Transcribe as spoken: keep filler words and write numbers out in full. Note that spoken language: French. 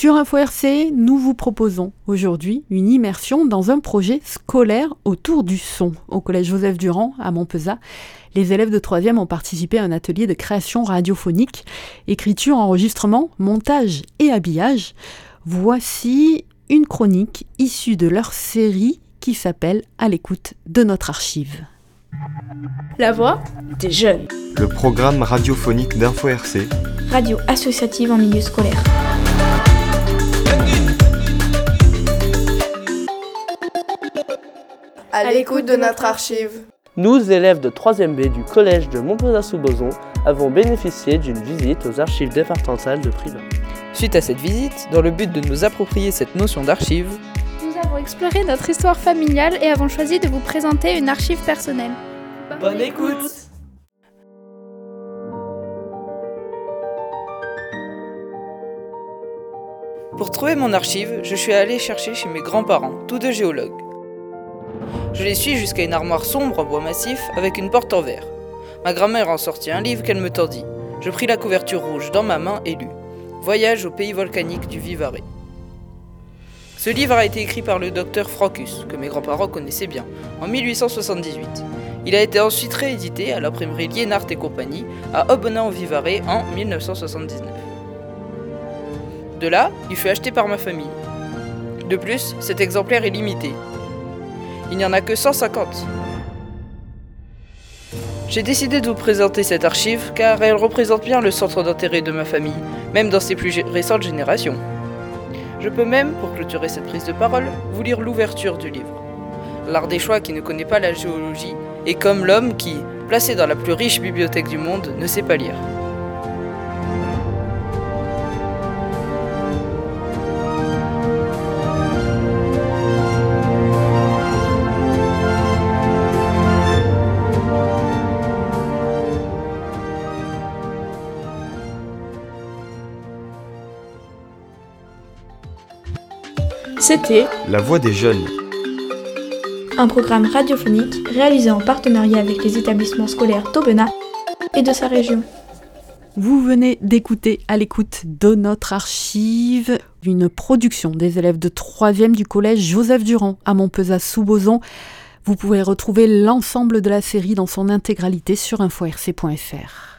Sur Info R C, nous vous proposons aujourd'hui une immersion dans un projet scolaire autour du son. Au collège Joseph Durand à Montpezat, les élèves de troisième ont participé à un atelier de création radiophonique, écriture, enregistrement, montage et habillage. Voici une chronique issue de leur série qui s'appelle « À l'écoute de notre archive ». La voix des jeunes. Le programme radiophonique d'Info R C. Radio associative en milieu scolaire. À l'écoute de notre archive. Nous, élèves de troisième B du collège de Montpezat-sous-Bozon, avons bénéficié d'une visite aux archives départementales de Privas. Suite à cette visite, dans le but de nous approprier cette notion d'archive, nous avons exploré notre histoire familiale et avons choisi de vous présenter une archive personnelle. Bonne écoute! Pour trouver mon archive, je suis allé chercher chez mes grands-parents, tous deux géologues. Je les suis jusqu'à une armoire sombre en bois massif avec une porte en verre. Ma grand-mère en sortit un livre qu'elle me tendit. Je pris la couverture rouge dans ma main et lus « Voyage au pays volcanique du Vivarais ». Ce livre a été écrit par le docteur Frocus, que mes grands-parents connaissaient bien, en mille huit cent soixante-dix-huit. Il a été ensuite réédité à l'imprimerie Liénart et compagnie à Aubenas-en-Vivarais en mille neuf cent soixante-dix-neuf. De là, il fut acheté par ma famille. De plus, cet exemplaire est limité. Il n'y en a que cent cinquante. J'ai décidé de vous présenter cette archive car elle représente bien le centre d'intérêt de ma famille, même dans ses plus récentes générations. Je peux même, pour clôturer cette prise de parole, vous lire l'ouverture du livre. L'art des choix qui ne connaît pas la géologie est comme l'homme qui, placé dans la plus riche bibliothèque du monde, ne sait pas lire. C'était La voix des jeunes. Un programme radiophonique réalisé en partenariat avec les établissements scolaires d'Aubenas et de sa région. Vous venez d'écouter À l'écoute de notre archive, une production des élèves de troisième du collège Joseph Durand à Montpezat-sous-Bozon. Vous pouvez retrouver l'ensemble de la série dans son intégralité sur info r c point f r.